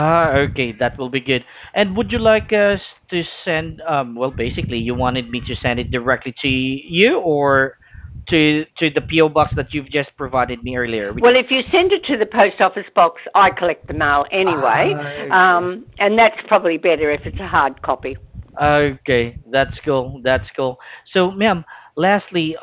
Okay, that will be good. And would you like us to send, well, basically, you wanted me to send it directly to you or to the PO box that you've just provided me earlier? Which Well, if you send it to the post office box, I collect the mail anyway, okay. and that's probably better if it's a hard copy. Okay, that's cool. That's cool. So, ma'am, lastly,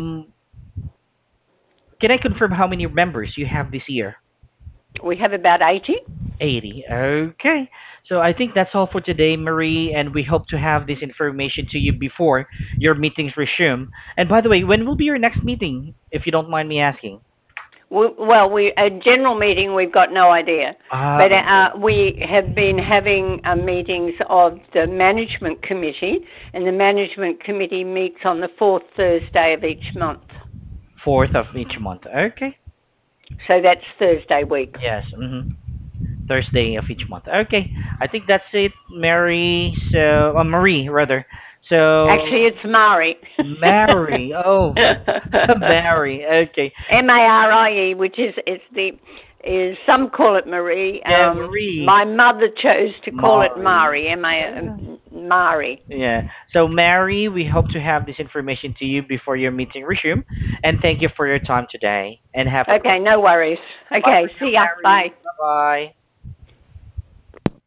can I confirm how many members you have this year? We have about 80. 80. Okay. So I think that's all for today, Marie, and we hope to have this information to you before your meetings resume. And by the way, when will be your next meeting, if you don't mind me asking? Well, we a general meeting. We've got no idea, but Okay. we have been having meetings of the management committee, and the management committee meets on the fourth Thursday of each month. Fourth of each month. Okay. So that's Thursday week. Yes. Thursday of each month. Okay. I think that's it, Mary. So, Marie, rather. So, Actually, it's Mari. Mary. Oh, Mary. Okay. Marie, which is it's the is some call it Marie. Yeah, Marie. My mother chose to call it Mari. Mari. Yeah. Mari. Yeah. So, Mary, we hope to have this information to you before your meeting resume. And thank you for your time today. And have a great Okay, no worries. Bye for Okay, now, see ya. Mary. Bye. Bye bye.